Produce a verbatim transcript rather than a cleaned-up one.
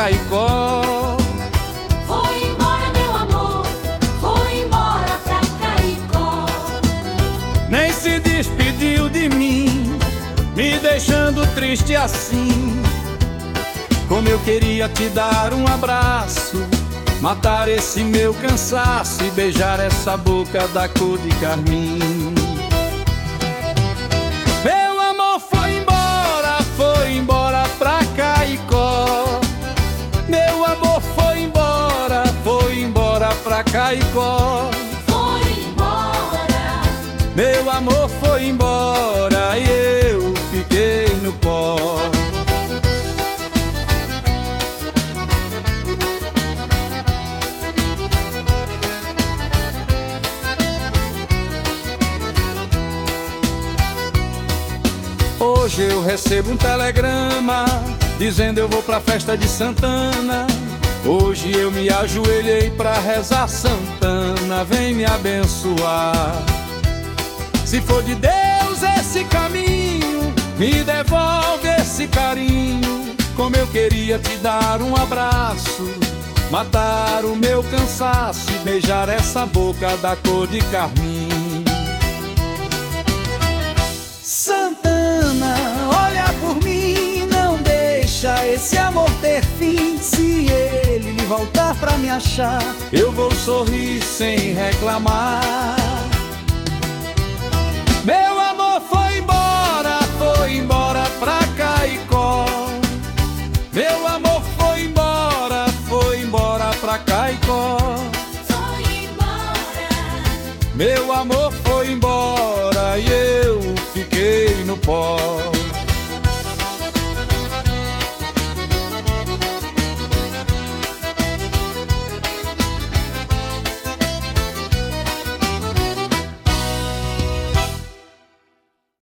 Caicó. Foi embora, meu amor, foi embora pra Caicó. Nem se despediu de mim, me deixando triste assim. Como eu queria te dar um abraço, matar esse meu cansaço e beijar essa boca da cor de carmim. Meu amor foi embora, foi embora pra Caicó. Meu amor foi embora, foi embora pra Caicó. Foi embora. Meu amor foi embora e eu fiquei no pó. Hoje eu recebo um telegrama dizendo eu vou pra festa de Santana. Hoje eu me ajoelhei pra rezar, Santana, vem me abençoar. Se for de Deus esse caminho, me devolve esse carinho. Como eu queria te dar um abraço, matar o meu cansaço e beijar essa boca da cor de carmim. Santana, olha por mim, não deixa esse amor ter fim. Se ele lhe voltar pra me achar, eu vou sorrir sem reclamar. Meu amor foi embora, foi embora pra Caicó. Meu amor foi embora, foi embora pra Caicó. Foi embora. Meu amor foi embora e eu fiquei no pó.